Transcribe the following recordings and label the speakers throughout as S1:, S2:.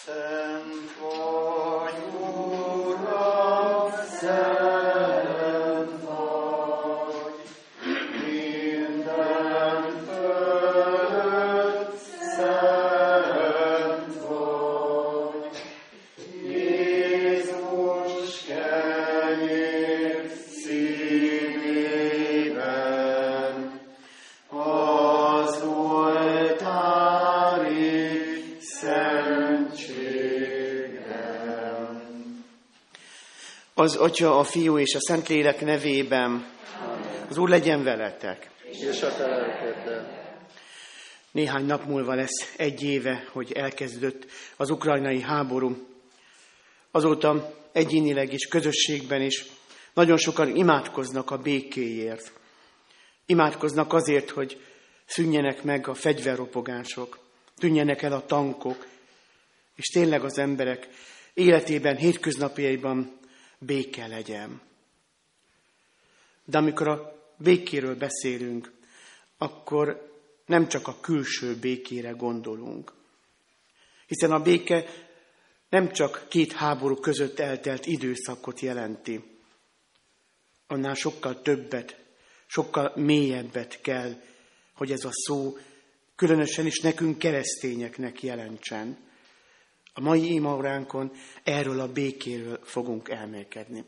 S1: Szent vagy, Uram, szent vagy, minden fölött szent vagy. Jézus kenyér szívében, az oltári szentségem.
S2: Az Atya, a Fiú és a Szentlélek nevében. Az Úr legyen veletek.
S1: És a te lelkeddel.
S2: Néhány nap múlva lesz 1 éve, hogy elkezdődött az ukrajnai háború. Azóta egyénileg is, közösségben is nagyon sokan imádkoznak a békéért. Imádkoznak azért, hogy szűnjenek meg a fegyverropogások, tűnjenek el a tankok, és tényleg az emberek életében, hétköznapjaiban béke legyen. De amikor a békéről beszélünk, akkor nem csak a külső békére gondolunk. Hiszen a béke nem csak 2 háború között eltelt időszakot jelenti. Annál sokkal többet, sokkal mélyebbet kell, hogy ez a szó különösen is nekünk keresztényeknek jelentsen. A mai imaóránkon erről a békéről fogunk elmélkedni.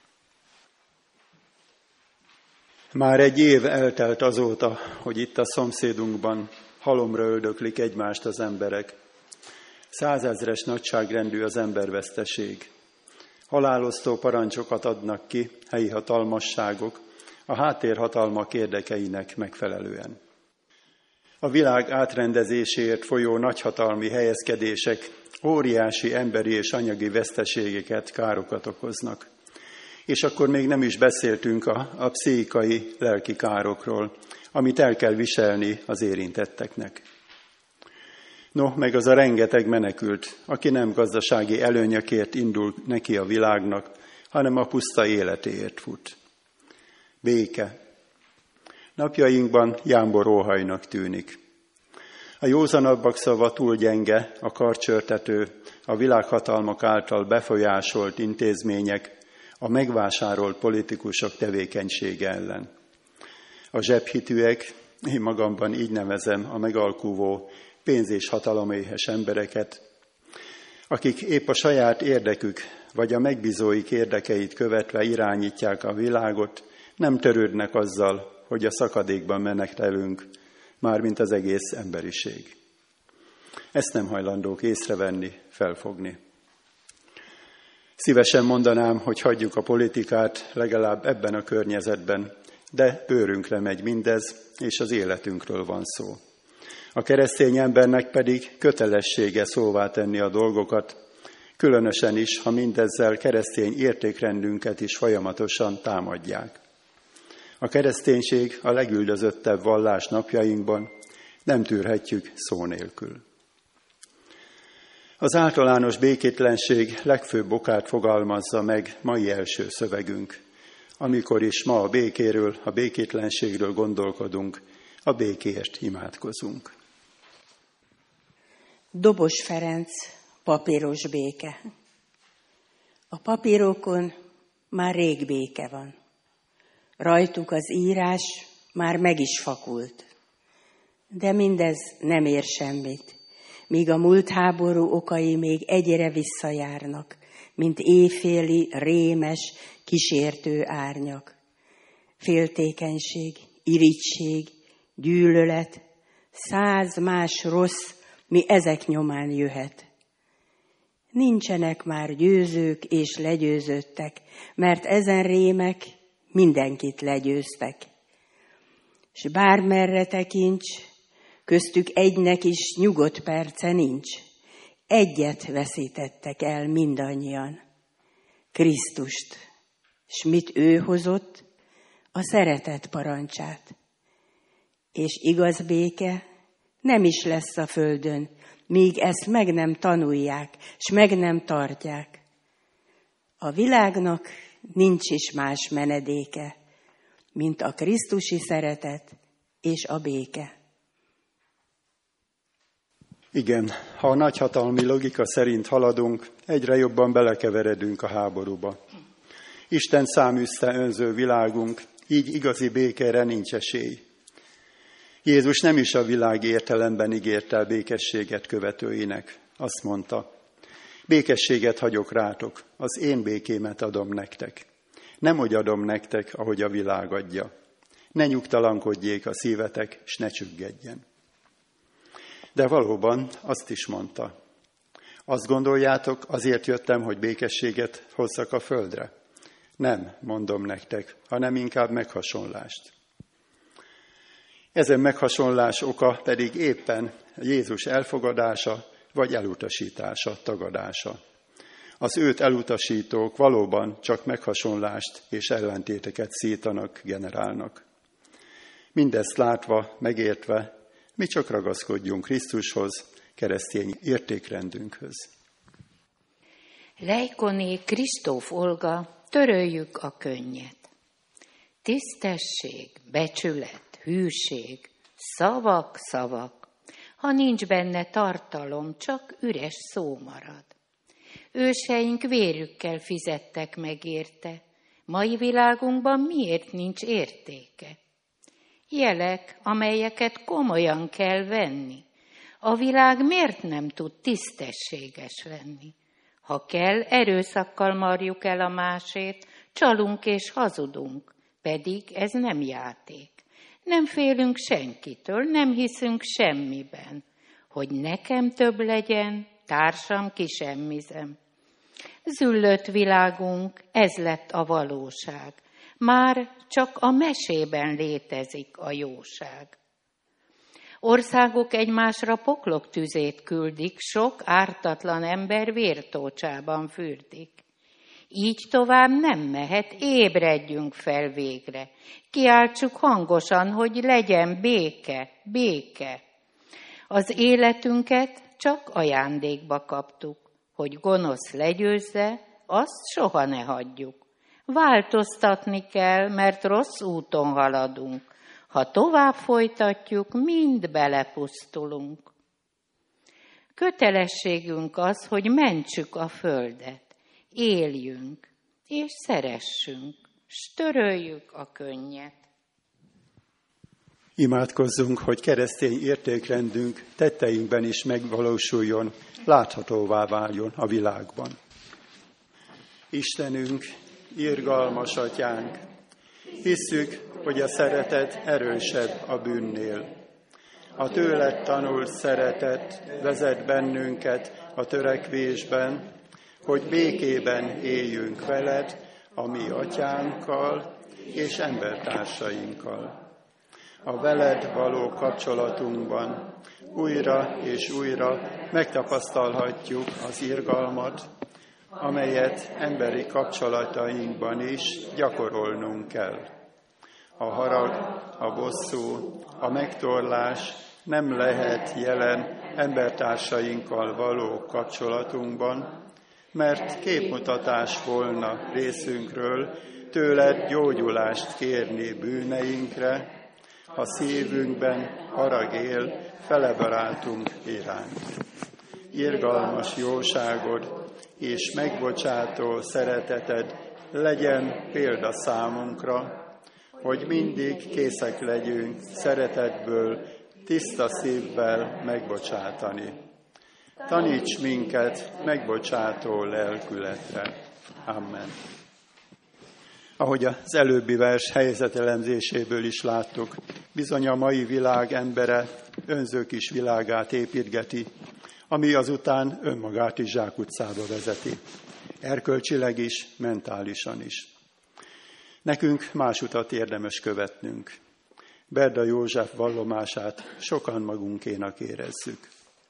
S3: Már 1 év eltelt azóta, hogy itt a szomszédunkban halomra öldöklik egymást az emberek. 100 000-es nagyságrendű az emberveszteség. Halálosztó parancsokat adnak ki helyi hatalmasságok a háttérhatalmak érdekeinek megfelelően. A világ átrendezéséért folyó nagyhatalmi helyezkedések óriási emberi és anyagi veszteségeket, károkat okoznak. És akkor még nem is beszéltünk a pszichikai, lelki károkról, amit el kell viselni az érintetteknek. No, meg az a rengeteg menekült, aki nem gazdasági előnyökért indul neki a világnak, hanem a puszta életéért fut. Béke. Napjainkban jámbor óhajnak tűnik. A józanabbak szava túl gyenge, a karcsörtető, a világhatalmak által befolyásolt intézmények, a megvásárolt politikusok tevékenysége ellen. A zsebhitűek, én magamban így nevezem a megalkuvó, pénz- és hataloméhes embereket, akik épp a saját érdekük vagy a megbízóik érdekeit követve irányítják a világot, nem törődnek azzal, hogy a szakadékban menetelünk, mármint az egész emberiség. Ezt nem hajlandók észrevenni, felfogni. Szívesen mondanám, hogy hagyjuk a politikát legalább ebben a környezetben, de bőrünkre megy mindez, és az életünkről van szó. A keresztény embernek pedig kötelessége szóvá tenni a dolgokat, különösen is, ha mindezzel keresztény értékrendünket is folyamatosan támadják. A kereszténység a legüldözöttebb vallás napjainkban, nem tűrhetjük szó nélkül. Az általános békétlenség legfőbb okát fogalmazza meg mai első szövegünk, amikor is ma a békéről, a békétlenségről gondolkodunk, a békéért imádkozunk.
S4: Dobos Ferenc, papíros béke. A papírokon már rég béke van. Rajtuk az írás már meg is fakult. De mindez nem ér semmit, míg a múlt háború okai még egyre visszajárnak, mint éjféli, rémes, kísértő árnyak. Féltékenység, irigység, gyűlölet, 100 más rossz, mi ezek nyomán jöhet. Nincsenek már győzők és legyőzöttek, mert ezen rémek mindenkit legyőztek. S bármerre tekints, köztük egynek is nyugodt perce nincs. Egyet veszítettek el mindannyian, Krisztust. S mit ő hozott? A szeretet parancsát. És igaz béke nem is lesz a földön, míg ezt meg nem tanulják, s meg nem tartják. A világnak nincs is más menedéke, mint a krisztusi szeretet és a béke.
S3: Igen, ha a nagyhatalmi logika szerint haladunk, egyre jobban belekeveredünk a háborúba. Isten száműzte önző világunk, így igazi békére nincs esély. Jézus nem is a világi értelemben ígérte el békességet követőinek. Azt mondta, békességet hagyok rátok, az én békémet adom nektek. Nem úgy adom nektek, ahogy a világ adja. Ne nyugtalankodjék a szívetek, s ne csüggedjen. De valóban azt is mondta. Azt gondoljátok, azért jöttem, hogy békességet hozzak a földre? Nem, mondom nektek, hanem inkább meghasonlást. Ezen meghasonlás oka pedig éppen Jézus elfogadása vagy elutasítása, tagadása. Az őt elutasítók valóban csak meghasonlást és ellentéteket szítanak, generálnak. Mindezt látva, megértve, mi csak ragaszkodjunk Krisztushoz, keresztény értékrendünkhöz.
S5: Lejkoné Kristóf Olga, töröljük a könnyet. Tisztesség, becsület, hűség, szavak, szavak. Ha nincs benne tartalom, csak üres szó marad. Őseink vérükkel fizettek meg érte. Mai világunkban miért nincs értéke? Jelek, amelyeket komolyan kell venni. A világ miért nem tud tisztességes lenni? Ha kell, erőszakkal marjuk el a másét, csalunk és hazudunk, pedig ez nem játék. Nem félünk senkitől, nem hiszünk semmiben. Hogy nekem több legyen, társam kisemmizem. Züllött világunk, ez lett a valóság. Már csak a mesében létezik a jóság. Országok egymásra pokloktüzét küldik, sok ártatlan ember vértócsában fürdik. Így tovább nem mehet, ébredjünk fel végre. Kiáltsuk hangosan, hogy legyen béke, béke. Az életünket csak ajándékba kaptuk, hogy gonosz legyőzze, azt soha ne hagyjuk. Változtatni kell, mert rossz úton haladunk. Ha tovább folytatjuk, mind belepusztulunk. Kötelességünk az, hogy mentsük a földet, éljünk és szeressünk, s töröljük a könnyet.
S3: Imádkozzunk, hogy keresztény értékrendünk tetteinkben is megvalósuljon, láthatóvá váljon a világban. Istenünk, irgalmas atyánk, hisszük, hogy a szeretet erősebb a bűnnél. A tőled tanult szeretet vezet bennünket a törekvésben, hogy békében éljünk veled, a mi atyánkkal és embertársainkkal. A veled való kapcsolatunkban újra és újra megtapasztalhatjuk az irgalmat, amelyet emberi kapcsolatainkban is gyakorolnunk kell. A harag, a bosszú, a megtorlás nem lehet jelen embertársainkkal való kapcsolatunkban, mert képmutatás volna részünkről tőled gyógyulást kérni bűneinkre, ha szívünkben harag él fele barátunk iránt. Irgalmas jóságod és megbocsátó szereteted legyen példa számunkra, hogy mindig készek legyünk szeretetből, tiszta szívvel megbocsátani. Taníts minket megbocsátó lelkületre. Amen. Ahogy az előbbi vers helyzetelemzéséből is láttuk, bizony a mai világ embere önző kis világát építgeti, ami azután önmagát is zsákutcába vezeti. Erkölcsileg is, mentálisan is. Nekünk más utat érdemes követnünk. Berda József vallomását sokan magunkénak érezzük.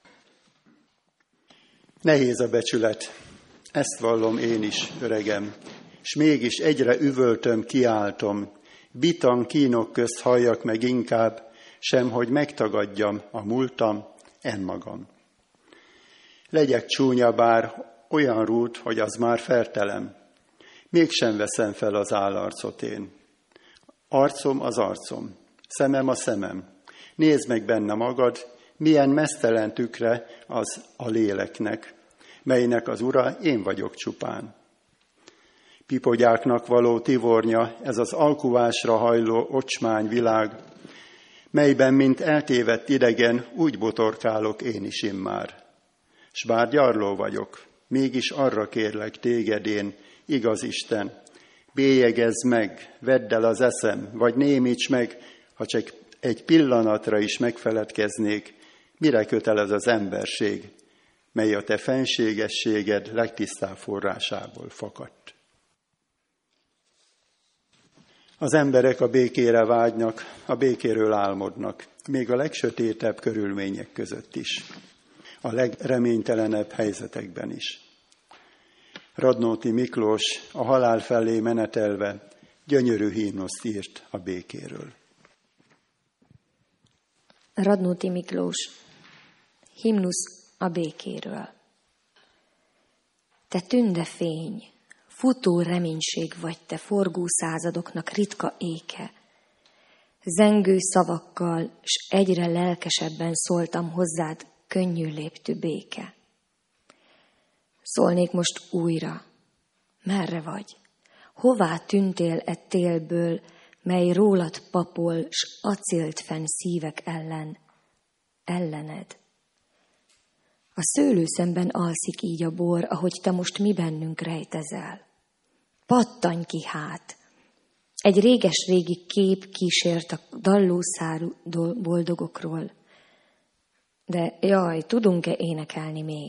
S3: Nehéz a becsület, ezt vallom én is, öregem, s mégis egyre üvöltöm, kiáltom, bitan kínok közt halljak meg inkább, sem hogy megtagadjam a múltam, enmagam. Legyek csúnya bár olyan rút, hogy az már fertelem, mégsem veszem fel az állarcot én. Arcom az arcom, szemem a szemem, nézd meg benne magad, milyen meztelen tükre az a léleknek, melynek az ura én vagyok csupán. Pipogyáknak való tivornya, ez az alkuvásra hajló ocsmány világ, melyben, mint eltévedt idegen, úgy botorkálok én is immár. S bár gyarló vagyok, mégis arra kérlek téged én, igaz Isten, bélyegezz meg, vedd el az eszem, vagy némíts meg, ha csak egy pillanatra is megfeledkeznék, mire kötelez az emberség, mely a te fenségességed legtisztább forrásából fakadt. Az emberek a békére vágynak, a békéről álmodnak, még a legsötétebb körülmények között is, a legreménytelenebb helyzetekben is. Radnóti Miklós a halál felé menetelve gyönyörű himnuszt írt a békéről.
S6: Radnóti Miklós, himnusz a békéről. Te tünde fény, futó reménység vagy te forgó századoknak ritka éke. Zengő szavakkal, s egyre lelkesebben szóltam hozzád, könnyű léptű béke. Szólnék most újra, merre vagy? Hová tűntél e télből, mely rólad papol, s acélt fenn szívek ellened? A szőlőszemben alszik így a bor, ahogy te most mi bennünk rejtezel. Pattanj ki hát! Egy réges-régi kép kísért a dallószárú boldogokról. De jaj, tudunk-e énekelni még?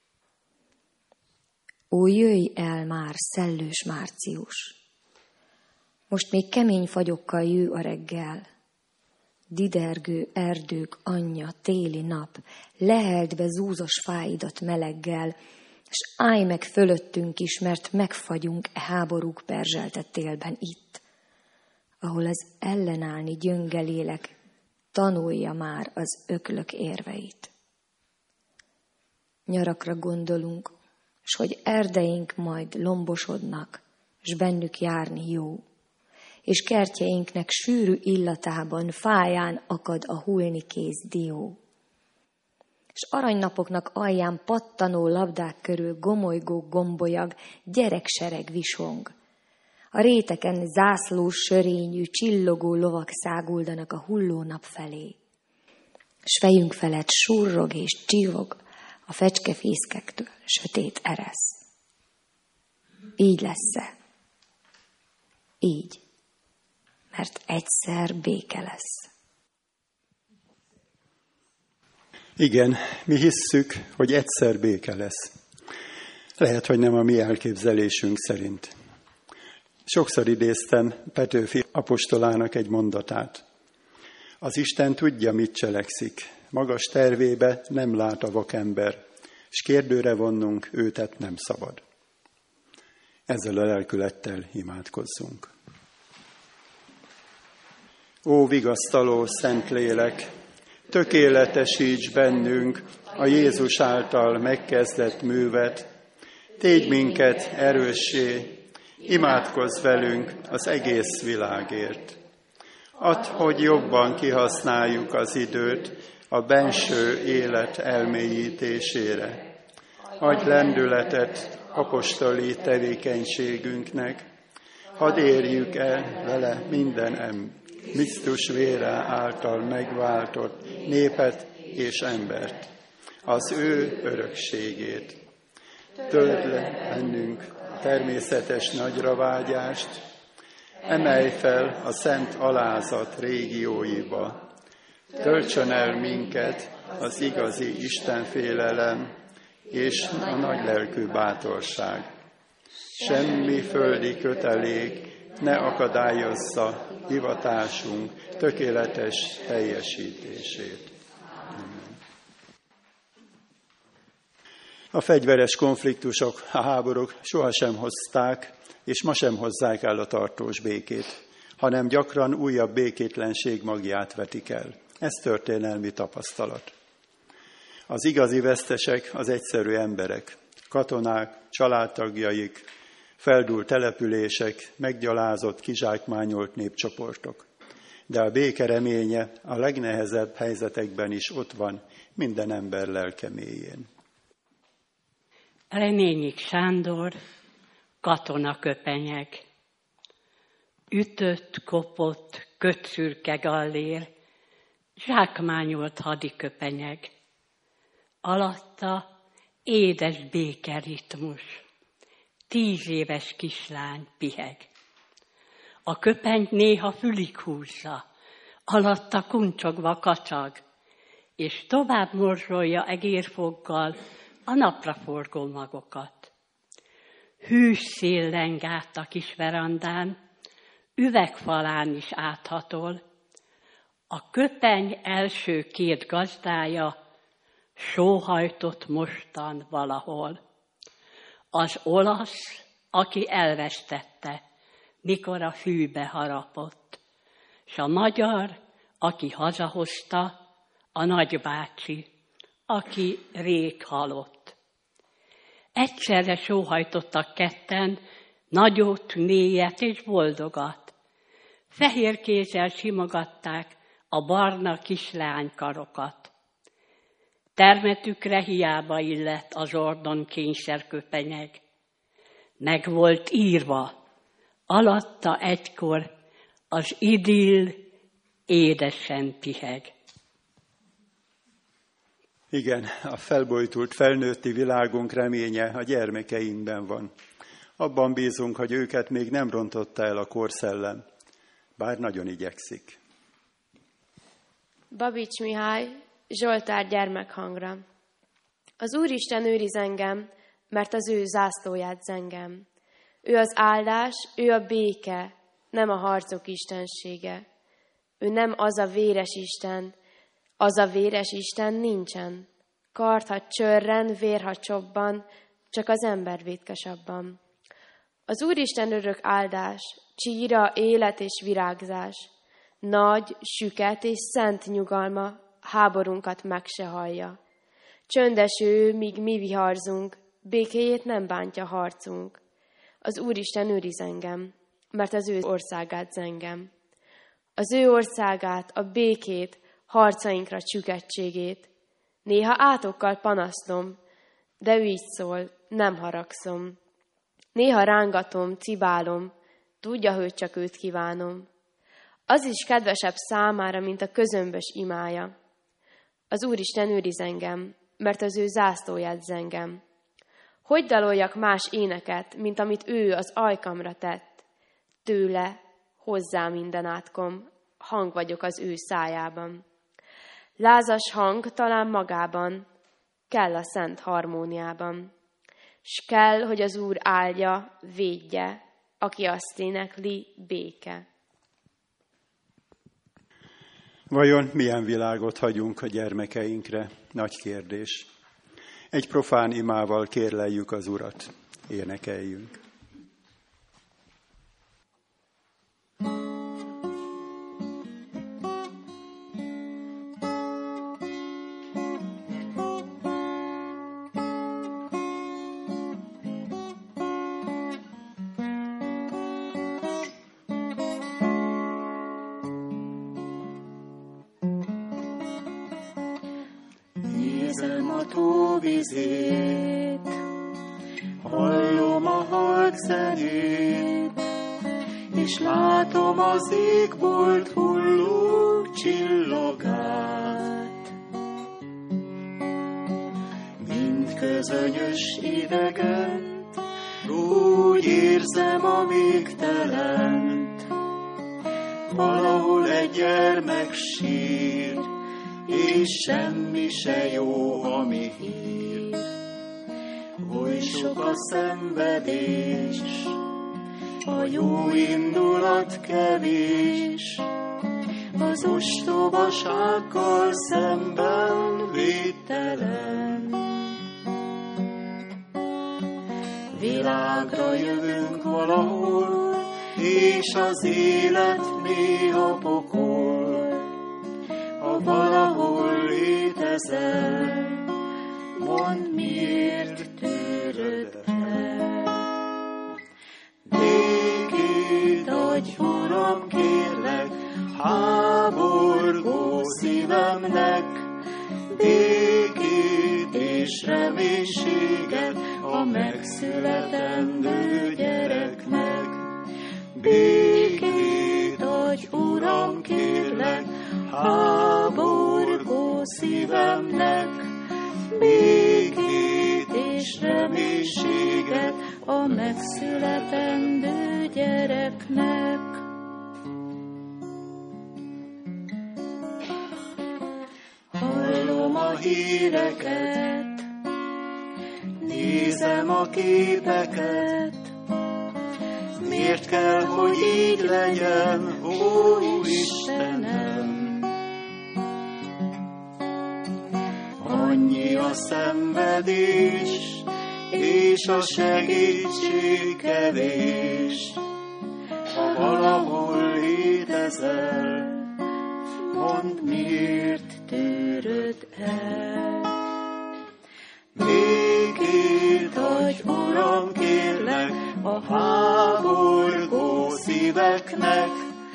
S6: Ó, jöjj el már, szellős március! Most még kemény fagyokkal jő a reggel. Didergő erdők anyja, téli nap, leheld be zúzos fáidat meleggel, s állj meg fölöttünk is, mert megfagyunk e háborúk perzseltett télben itt, ahol az ellenállni gyönge lélek tanulja már az öklök érveit. Nyarakra gondolunk, s hogy erdeink majd lombosodnak, s bennük járni jó, és kertjeinknek sűrű illatában, fáján akad a hullni kész dió. És aranynapoknak alján pattanó labdák körül gomolygó gombolyag, gyereksereg visong. A réteken zászlós sörényű, csillogó lovak száguldanak a hulló nap felé. S fejünk felett surrog és csivog a fecskefészkektől sötét eresz. Így lesz-e? Így. Mert egyszer béke lesz.
S3: Igen, mi hisszük, hogy egyszer béke lesz. Lehet, hogy nem a mi elképzelésünk szerint. Sokszor idéztem Petőfi apostolának egy mondatát. Az Isten tudja, mit cselekszik. Magas tervébe nem lát a vakember, s kérdőre vonnunk őtet nem szabad. Ezzel a lelkülettel imádkozzunk. Ó, vigasztaló Szentlélek, tökéletesíts bennünk a Jézus által megkezdett művet, tégy minket erőssé, imádkozz velünk az egész világért. Add, hogy jobban kihasználjuk az időt a benső élet elmélyítésére. Adj lendületet apostoli tevékenységünknek, hadd érjük el vele minden Krisztus vére által megváltott népet és embert, az ő örökségét. Töld le bennünk természetes nagyra vágyást, emelj fel a szent alázat régióiba, töltsön el minket az igazi istenfélelem és a nagylelkű bátorság. Semmi földi kötelék ne akadályozza hivatásunk tökéletes teljesítését. A fegyveres konfliktusok, a háborúk sohasem hozták, és ma sem hozzák el a tartós békét, hanem gyakran újabb békétlenség magját vetik el. Ez történelmi tapasztalat. Az igazi vesztesek az egyszerű emberek, katonák, családtagjaik, feldúlt települések, meggyalázott, kizsákmányolt népcsoportok. de a béke reménye a legnehezebb helyzetekben is ott van minden ember lelke mélyén.
S7: Reményik Sándor, katonaköpenyeg. Ütött, kopott, kötszürke gallér, zsákmányolt hadiköpenyeg. Alatta édes békeritmus, 10 éves kislány piheg. A köpenyt néha fülig húzza, alatta kuncsogva kacsag, és tovább morzsolja egérfoggal a napraforgó magokat. Hűs szél leng át a kis verandán, üvegfalán is áthatol. A köpeny első 2 gazdája sóhajtott mostan valahol. Az olasz, aki elvesztette, mikor a fűbe harapott, s a magyar, aki hazahozta, a nagybácsi, aki rég halott. Egyszerre sóhajtottak ketten, nagyot, mélyet és boldogat. Fehér kézzel simogatták a barna kislánykarokat. Termetükre hiába illett az ordon kényszerköpenyeg. Meg volt írva, alatta egykor az idill édesen piheg.
S3: Igen, a felbojtult felnőtti világunk reménye a gyermekeinkben van. Abban bízunk, hogy őket még nem rontotta el a korszellem, bár nagyon igyekszik.
S8: Babics Mihály, Zsoltár gyermekhangra. Az Úristen őriz engem, mert az ő zászlóját zengem. Ő az áldás, ő a béke, nem a harcok istensége. Ő nem az a véres Isten, az a véres Isten nincsen. Kard, ha csörren, vér, ha csobban, csak az ember vétkesabban. Az Úristen örök áldás, csíra, élet és virágzás. Nagy, süket és szent nyugalma, háborunkat meg se hallja. Csöndes ő, míg mi viharzunk, békéjét nem bántja harcunk. Az Úristen őriz engem, mert az ő országát zengem. Az ő országát, a békét, harcainkra csükettségét. Néha átokkal panaszlom, de ő így szól, nem haragszom. Néha rángatom, cibálom, tudja, hogy csak őt kívánom. Az is kedvesebb számára, mint a közömbös imája. Az Úristen őriz engem, mert az ő zászlóját zengem. Hogy daloljak más éneket, mint amit ő az ajkamra tett? Tőle, hozzá minden átkom, hang vagyok az ő szájában. Lázas hang talán magában, kell a szent harmóniában. S kell, hogy az Úr áldja, védje, aki azt énekli, béke.
S3: Vajon milyen világot hagyunk a gyermekeinkre? Nagy kérdés. Egy profán imával kérleljük az Urat. Énekeljünk.
S1: Nézem a tóvizét, hallom a halk zenét, és látom az égbolt hulló csillogát. Mind közönyös idegent, úgy érzem a végtelent, valahol egy gyermek sír, és semmi se jó, ami hír. Oly sok a szenvedés, a jó indulat kevés, az ostobasággal szemben védtelen. Világra jövünk valahol, és az élet néha pokol. Ha valahol létezel, mondd, miért tűröd el. Békét adj, Uram, kérlek, és reménységet a megszületendő gyereknek. Békét adj, Uram, kérlek, háborgó szívemnek. Békét és reménységet a megszületendő gyereknek. Hallom a híreket, nézem a képeket, miért kell, hogy így legyen, ó Istenem? Annyi a szenvedés, és a segítség kevés. Ha valahol létezel, mondd, miért tűröd el. Békét adj, Uram, kérlek, a háborgó szíveknek.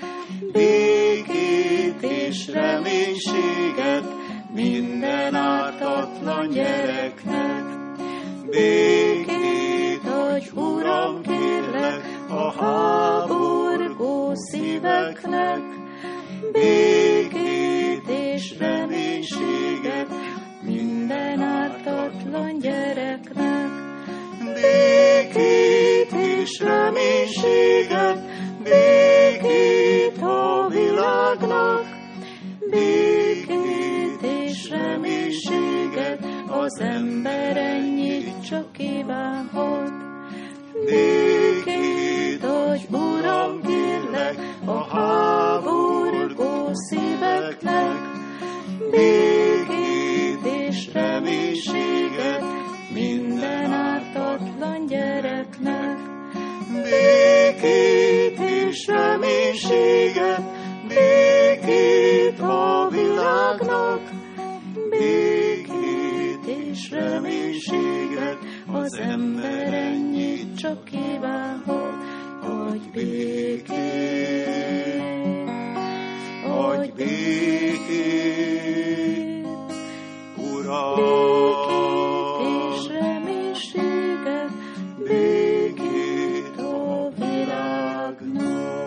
S1: Békét és reménységet minden ártatlan gyereknek. Békét adj, Uram, kérlek, a háborgó szíveknek. Békét és reménységet minden ártatlan gyereknek. Békét és reménységet, békét a világnak. Békét és reménységet az ember ennyit csak kívánhat. Békét adj, Uram, kérlek, a háborgó szíveknek. Békét és reménységet minden ártatlan gyereknek. Békét és reménységet, békét a világnak. Békét és reménységet az ember ennyit csak kívánhat. Adj békét, adj békét, Uram. Békét és reménységet, békét a világnak.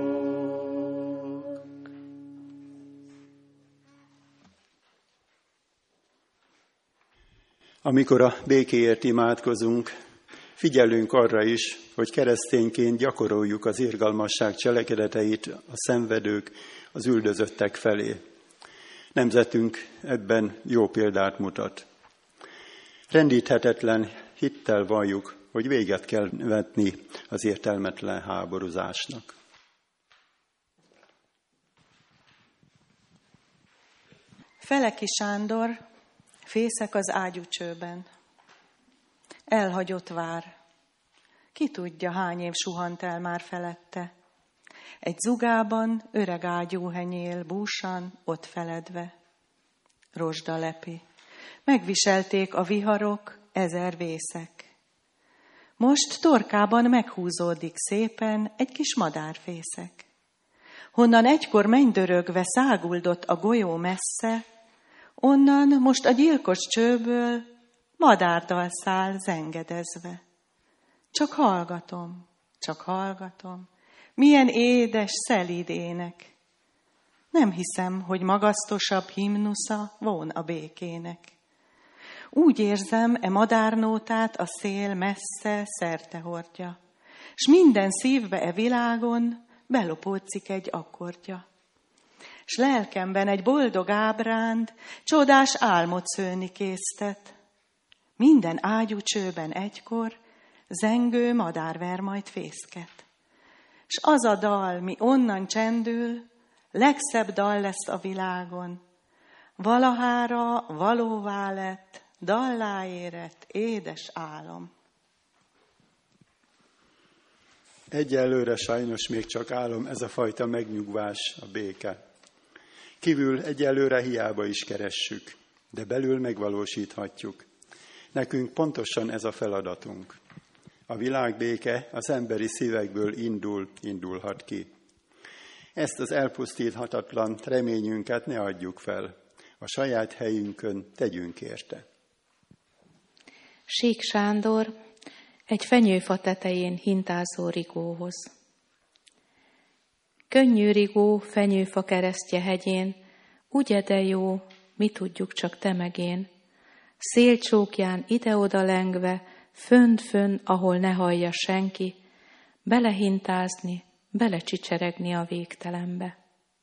S3: Amikor a békéért imádkozunk, figyelünk arra is, hogy keresztényként gyakoroljuk az irgalmasság cselekedeteit a szenvedők, az üldözöttek felé. Nemzetünk ebben jó példát mutat. Rendíthetetlen hittel valljuk, hogy véget kell vetni az értelmetlen háborúzásnak.
S9: Feleki Sándor, fészek az ágyúcsőben. Elhagyott vár. Ki tudja, hány év suhant el már felette. Egy zugában öreg ágyú henyél, búsan, ott feledve. Rozsdalepi. Megviselték a viharok, 1000 vészek. Most torkában meghúzódik szépen egy kis madárfészek. Honnan egykor mennydörögve száguldott a golyó messze, onnan most a gyilkos csőből madárdal száll zengedezve. Csak hallgatom, milyen édes, szelíd ének. Nem hiszem, hogy magasztosabb himnusza von a békének. Úgy érzem, madárnótát a szél messze szerte hordja, s minden szívbe világon belopódzik egy akkordja. S lelkemben egy boldog ábránd csodás álmot szőni késztet. Minden ágyúcsőben egykor zengő madár ver majd fészket. S az a dal, mi onnan csendül, legszebb dal lesz a világon. Valahára valóvá lett, dallá érett, édes álom.
S3: Egyelőre sajnos még csak álom ez a fajta megnyugvás, a béke. Kívül egyelőre hiába is keressük, de belül megvalósíthatjuk. Nekünk pontosan ez a feladatunk. A világbéke az emberi szívekből indulhat ki. Ezt az elpusztíthatatlan reményünket ne adjuk fel. A saját helyünkön tegyünk érte.
S5: Sík Sándor egy fenyőfa tetején hintázó Rigóhoz. Könnyű Rigó fenyőfa keresztje hegyén, ugye de jó, mi tudjuk csak te meg én. Szélcsókján ide-oda lengve, fönn, ahol ne hallja senki, belehintázni, belecsicseregni a végtelenbe.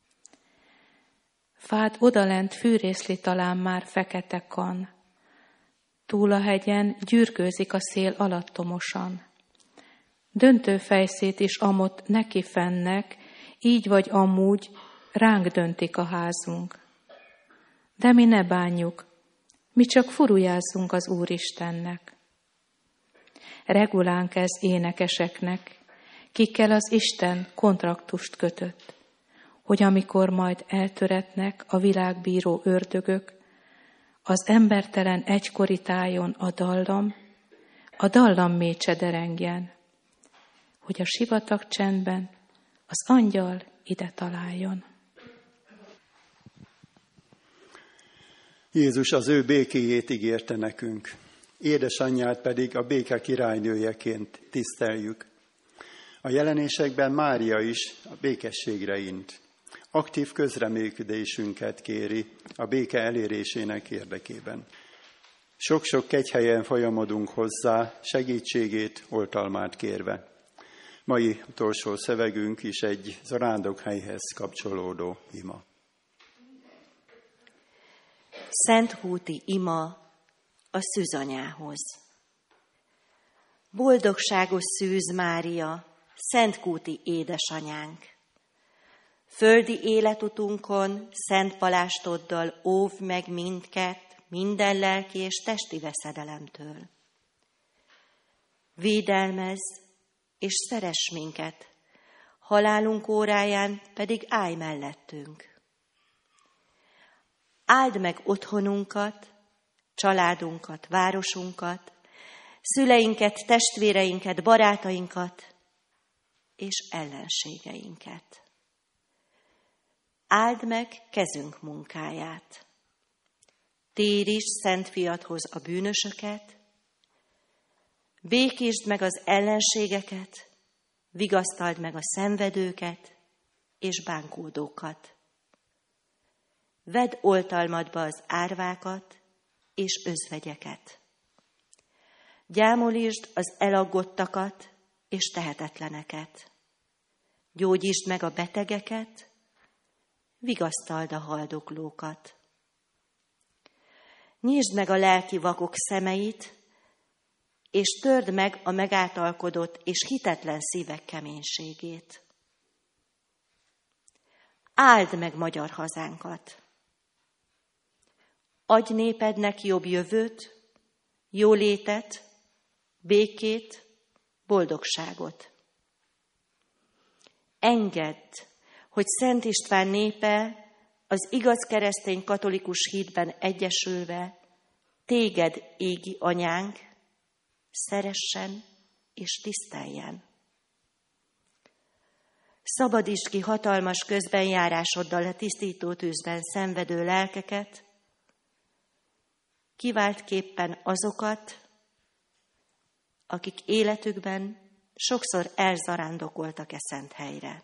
S5: Fád odalent fűrészli talán már fekete kan, túl a hegyen gyürkőzik a szél alattomosan. Döntő fejszét is amott neki fennek, így vagy amúgy ránk döntik a házunk. De mi ne bánjuk, mi csak furujázzunk az Úristennek. Regulánk ez énekeseknek, kikkel az Isten kontraktust kötött, hogy amikor majd eltöretnek a világbíró ördögök, az embertelen egykori tájon a dallam mécse derengjen, hogy a sivatag csendben az angyal ide találjon.
S3: Jézus az ő békéjét ígérte nekünk, édesanyját pedig a béke királynőjeként tiszteljük. A jelenésekben Mária is a békességre int. Aktív közreműködésünket kéri a béke elérésének érdekében. Sok-sok kegyhelyen folyamodunk hozzá, segítségét, oltalmát kérve. Mai utolsó szövegünk is egy zarándokhelyhez kapcsolódó ima.
S10: Szenthúti ima a szűzanyához. Boldogságos szűz Mária, szentkúti édesanyánk! Földi életutunkon szent palástoddal óvj meg minket minden lelki és testi veszedelemtől. Védelmezz és szeress minket, halálunk óráján pedig állj mellettünk. Áld meg otthonunkat, családunkat, városunkat, szüleinket, testvéreinket, barátainkat és ellenségeinket. Áld meg kezünk munkáját. Térítsd szent fiadhoz a bűnösöket, békítsd meg az ellenségeket, vigasztald meg a szenvedőket és bánkódókat. Vedd oltalmadba az árvákat és özvegyeket. Gyámolítsd az elaggottakat és tehetetleneket. Gyógyítsd meg a betegeket, vigasztald a haldoklókat. Nyisd meg a lelki vakok szemeit, és törd meg a megátalkodott és hitetlen szívek keménységét. Áld meg magyar hazánkat. Adj népednek jobb jövőt, jólétet, békét, boldogságot. Engedd, hogy Szent István népe az igaz keresztény katolikus hitben egyesülve téged, égi anyánk, szeressen és tiszteljen. Szabadítsd ki hatalmas közbenjárásoddal a tisztító tűzben szenvedő lelkeket, kiváltképpen azokat, akik életükben sokszor elzarándokoltak szent helyre.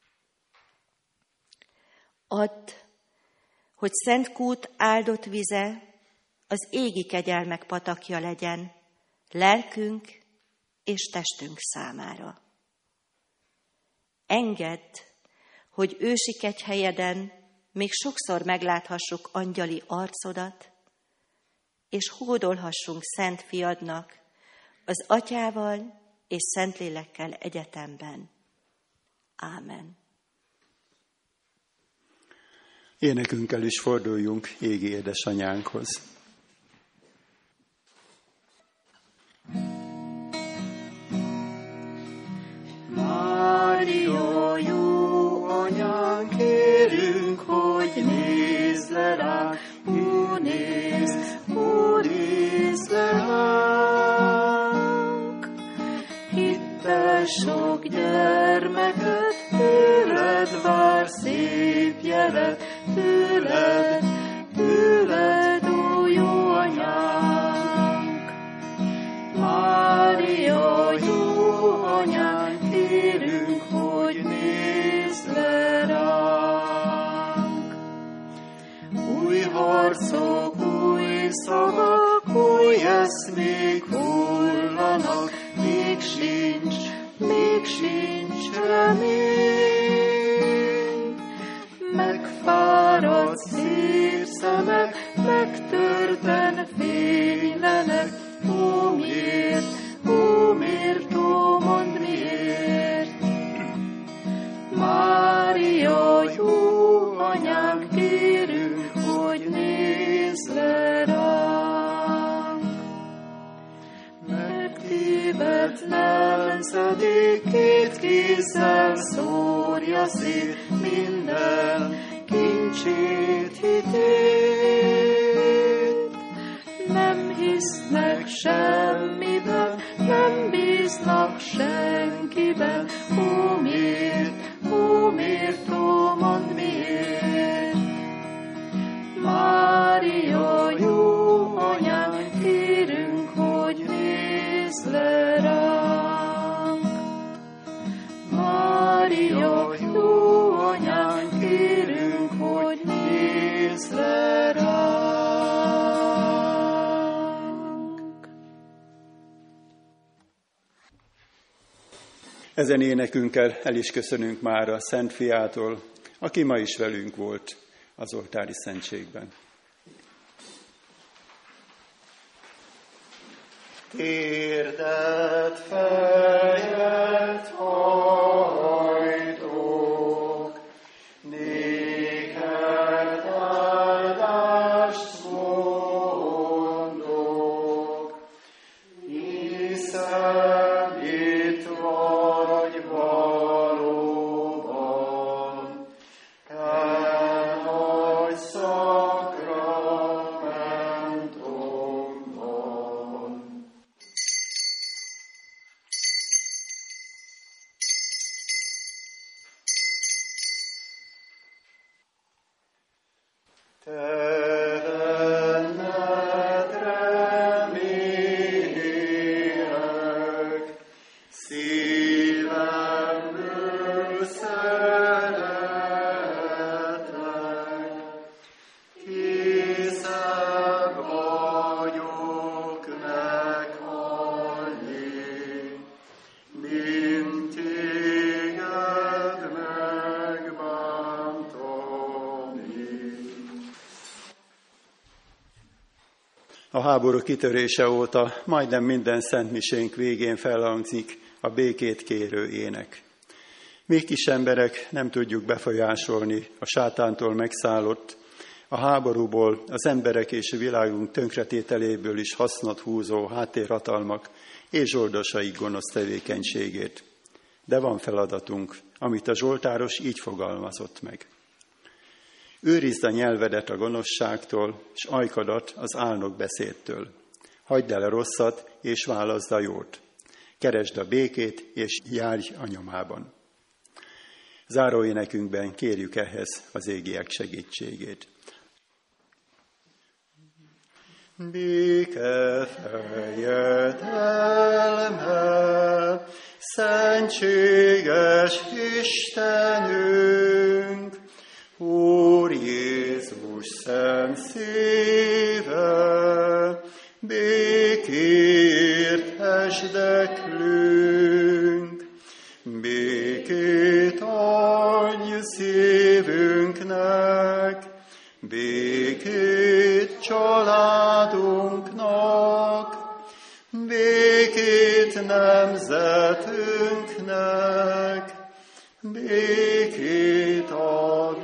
S10: Add, hogy Szent Kút áldott vize az égi kegyelmek patakja legyen lelkünk és testünk számára. Engedd, hogy ősi kegyhelyeden még sokszor megláthassuk angyali arcodat, és hódolhassunk Szent Fiadnak az Atyával és Szentlélekkel egyetemben. Ámen.
S3: Énekünkkel is forduljunk égi édesanyánkhoz.
S1: Mária, jó anyánk, kérünk, hogy nézz le ránk, nézz le ránk. Hittel sok gyermeket, tőled vár szép jelet, tőled, ó jó anyánk. szavak, új eszmék hullanak, még sincs remény. Megfáradt szép szemek, megtörten fénylenek, ó miért, ó mondd miért. Mária, jó anyánk, kérünk, hogy nézz le ránk. Megtévedt nemzedék, két kézzel szórja szét minden kincsét, hitét. Nem hisznek semmiben, nem bíznak senkiben, ó miért, ó mondd miért. Mária, jó anyánk, kérünk, hogy nézz le ránk. Mária, jó anyánk, kérünk, hogy nézz le ránk.
S3: Ezen énekünkkel el is köszönünk már a Szent Fiától, aki ma is velünk volt az oltári szentségben.
S1: Térdet, fejet hajtok, néked áldást mondok, hiszem itt vagy valóban, te nagy szakramentumban. Te benned remélek, szívemből szeretlek, készebb vagyok meghalni, mint téged megbántani.
S3: A háború kitörése óta majdnem minden szentmisénk végén felhangzik a békét kérő ének. Mi kis emberek nem tudjuk befolyásolni a sátántól megszállott, a háborúból, az emberek és a világunk tönkretételéből is hasznot húzó háttérhatalmak és zsoldosaik gonosz tevékenységét. De van feladatunk, amit a zsoltáros így fogalmazott meg. Őrizd a nyelvedet a gonoszságtól, s ajkadat az álnokbeszédtől. Hagyd el a rosszat, és válaszd a jót. Keresd a békét, és járj a nyomában. Záróénekünkben kérjük ehhez az égiek segítségét.
S1: Béke fejedelme, szentséges Istenünk, Úr Jézus szent szíve, békért esdeklünk. Békét adj szívünknek, békét családunknak, békét nemzetünknek, békét a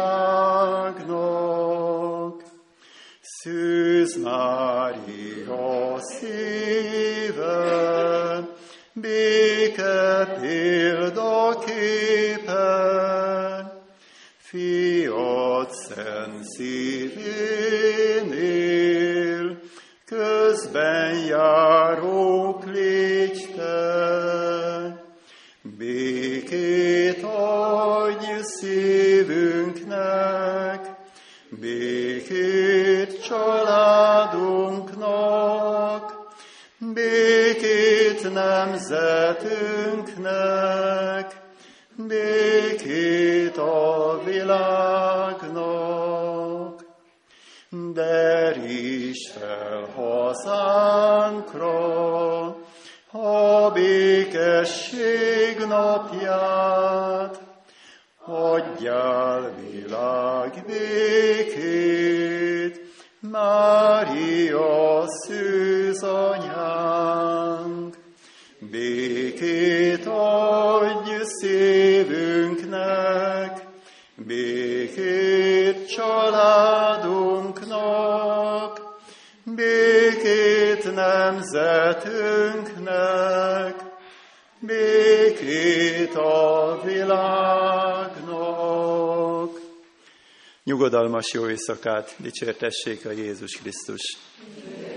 S1: világnak. Szűz Mária szíve, béke példaképe, Fiat szent szívénél, közben járók légy te. Békét adj szívünknek, békét családunknak, békét nemzetünknek, békét a világnak. De Deríts fel hazánkra a békesség napját, adjál világ békét, Mária szűzanyánk. Békét adj szívünknek, békét családunknak, békét nemzetünknek, békét a világnak.
S3: Nyugodalmas jó éjszakát, dicsértessék a Jézus Krisztus!